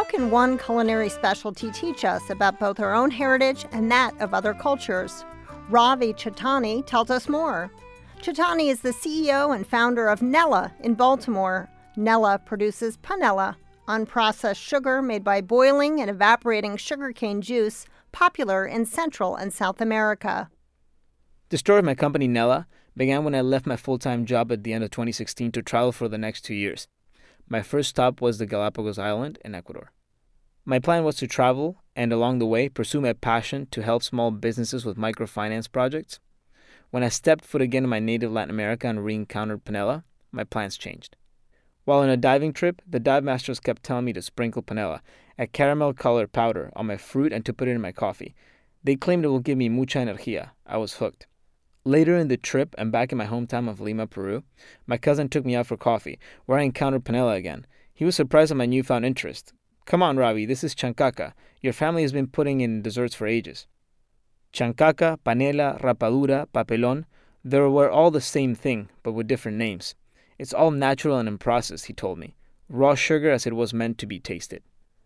How can one culinary specialty teach us about both our own heritage and that of other cultures? Ravi Chaitani tells us more. Chaitani is the CEO and founder of Nella in Baltimore. Nella produces panela, unprocessed sugar made by boiling and evaporating sugarcane juice, popular in Central and South America. The story of my company, Nella, began when I left my full-time job at the end of 2016 to travel for the next 2 years. My first stop was the Galapagos Island in Ecuador. My plan was to travel and, along the way, pursue my passion to help small businesses with microfinance projects. When I stepped foot again in my native Latin America and re-encountered panela, my plans changed. While on a diving trip, the dive masters kept telling me to sprinkle panela, a caramel-colored powder, on my fruit and to put it in my coffee. They claimed it will give me mucha energía. I was hooked. Later in the trip, and back in my hometown of Lima, Peru, my cousin took me out for coffee, where I encountered panela again. He was surprised at my newfound interest. "Come on, Ravi, this is chancaca. Your family has been putting in desserts for ages." Chancaca, panela, rapadura, papelón, they were all the same thing, but with different names. It's all natural and unprocessed, he told me. Raw sugar as it was meant to be tasted.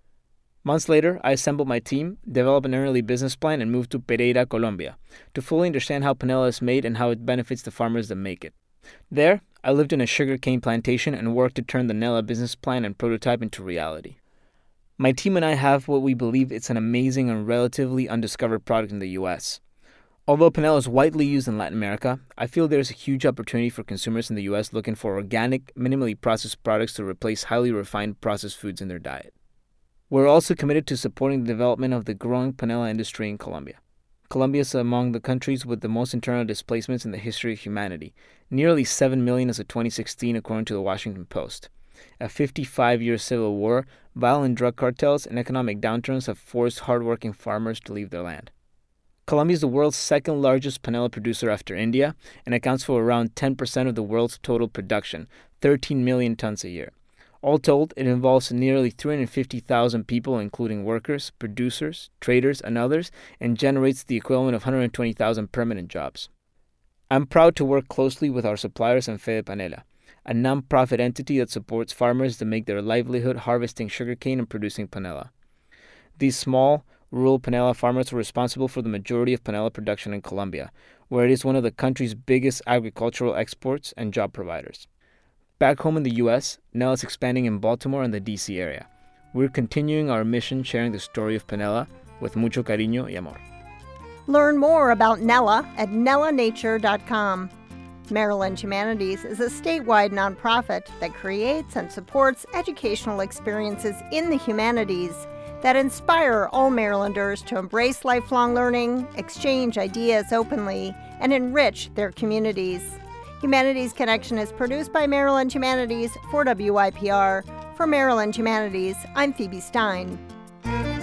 Months later, I assembled my team, developed an early business plan, and moved to Pereira, Colombia, to fully understand how panela is made and how it benefits the farmers that make it. There, I lived in a sugarcane plantation and worked to turn the Nella business plan and prototype into reality. My team and I have what we believe it's an amazing and relatively undiscovered product in the U.S. Although panela is widely used in Latin America, I feel there's a huge opportunity for consumers in the U.S. looking for organic, minimally processed products to replace highly refined processed foods in their diet. We're also committed to supporting the development of the growing panela industry in Colombia. Colombia is among the countries with the most internal displacements in the history of humanity, nearly 7 million as of 2016 according to the Washington Post. A 55-year civil war, violent drug cartels, and economic downturns have forced hardworking farmers to leave their land. Colombia is the world's second largest panela producer after India and accounts for around 10% of the world's total production, 13 million tons a year. All told, it involves nearly 350,000 people, including workers, producers, traders, and others, and generates the equivalent of 120,000 permanent jobs. I'm proud to work closely with our suppliers and Fede Panela, a non-profit entity that supports farmers to make their livelihood harvesting sugarcane and producing panela. These small, rural panela farmers are responsible for the majority of panela production in Colombia, where it is one of the country's biggest agricultural exports and job providers. Back home in the U.S., Nella is expanding in Baltimore and the D.C. area. We're continuing our mission sharing the story of panela with mucho cariño y amor. Learn more about Nella at nellanature.com. Maryland Humanities is a statewide nonprofit that creates and supports educational experiences in the humanities that inspire all Marylanders to embrace lifelong learning, exchange ideas openly, and enrich their communities. Humanities Connection is produced by Maryland Humanities for WYPR. For Maryland Humanities, I'm Phoebe Stein.